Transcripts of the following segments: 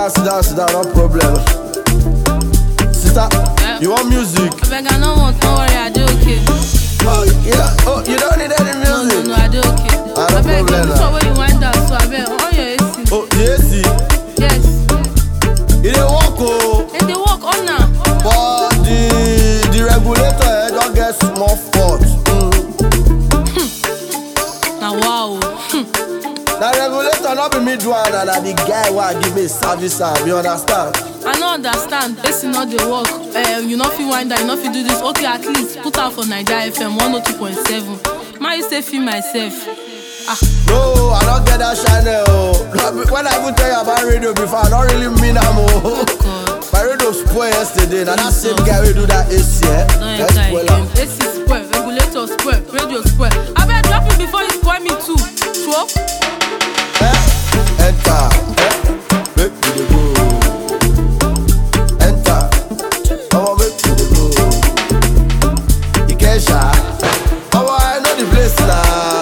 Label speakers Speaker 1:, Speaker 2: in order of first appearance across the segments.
Speaker 1: sit down, no problem. Sister, you want music?
Speaker 2: I beg, I don't want, don't worry, I do okay.
Speaker 1: Oh, you don't need any music?
Speaker 2: No, I do okay.
Speaker 1: No problem.
Speaker 2: This one where you wind down, so I beg, on your AC.
Speaker 1: Oh, the AC?
Speaker 2: Yes.
Speaker 1: It dey work, oh.
Speaker 2: And they work on now.
Speaker 1: But the regulator don't get small fault.
Speaker 2: Now, wow.
Speaker 1: The regulator not be me do one, and the guy who give me service, you understand?
Speaker 2: I don't understand. AC not the work. You not feel wind down, you not feel do this. Okay, at least put out for Naija FM 102.7. Man, you say feel myself.
Speaker 1: No, I don't get that channel. When I even tell you about radio before, I don't really mean I'm my radio spoiled yesterday. Now that same guy will do that AC,
Speaker 2: Don't enter again. AC spoil, regulator spoil, radio spoil. I better drop it before you spoil me too. Sure?
Speaker 1: Enter, make me the go. Enter, I'ma make me the go. You can't shy. I know the place now.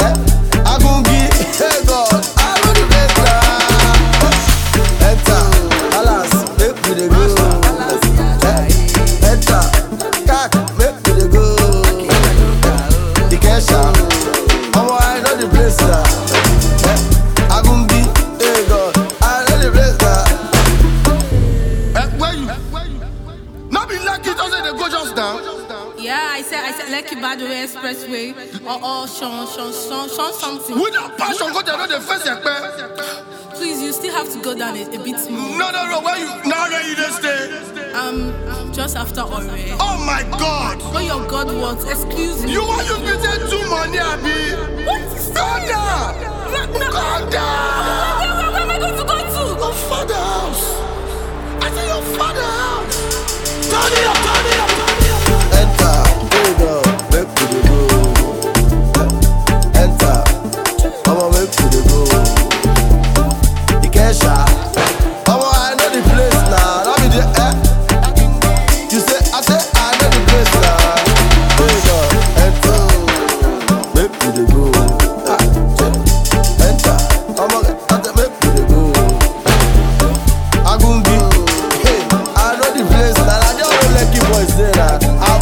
Speaker 2: Yeah, I said, Lekki Badore Expressway or Sean something.
Speaker 3: With that passion, go there, not the first
Speaker 2: Please, you still have to go down a bit more.
Speaker 3: No, where you, now where you just stay?
Speaker 2: Just after Ore.
Speaker 3: Oh my God!
Speaker 2: What your God wants? Excuse me.
Speaker 3: You want you to take too money, Abi?
Speaker 2: What is
Speaker 3: Calm down! Calm down!
Speaker 2: Where am I going to go to?
Speaker 3: Your father house! I said your father house! Turn it up!
Speaker 1: Enter, there you go, make me the go. Enter, I'ma make me the go. You can't shy. I know the place now. Not be the You say, I know the place now. There you go, enter, make me the go. Enter, make me the go. Agungi, hey, I know the place now. I just don't let you boys say that.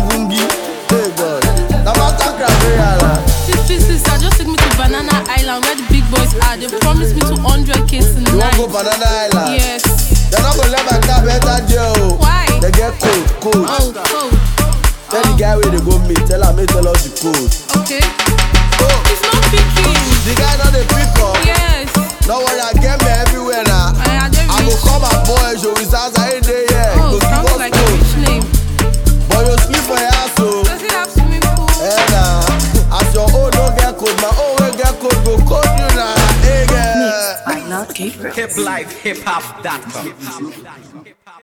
Speaker 2: Just take me to Banana Island where the big boys are. They promised me 200K tonight.
Speaker 1: You want to go Banana Island?
Speaker 2: Yes.
Speaker 1: They're not gonna let my car enter jail.
Speaker 2: Why?
Speaker 1: They get cold.
Speaker 2: Oh.
Speaker 1: Tell the guy where they go meet. Tell us the code.
Speaker 2: Okay. It's not picking.
Speaker 1: The guy not the pick up.
Speaker 2: Yes.
Speaker 1: Don't worry, I get me everywhere now. I go call my boy, show his house, I ain't there yet.
Speaker 2: Oh, sounds like a rich name.
Speaker 1: But you sleep for your house, so.
Speaker 2: Does it have swimming pool?
Speaker 1: As your own don't get code, my own will get code, go code you now. Hey, girl.
Speaker 4: Mixed by Not Gabriel.
Speaker 5: Hiplifehip-hop.com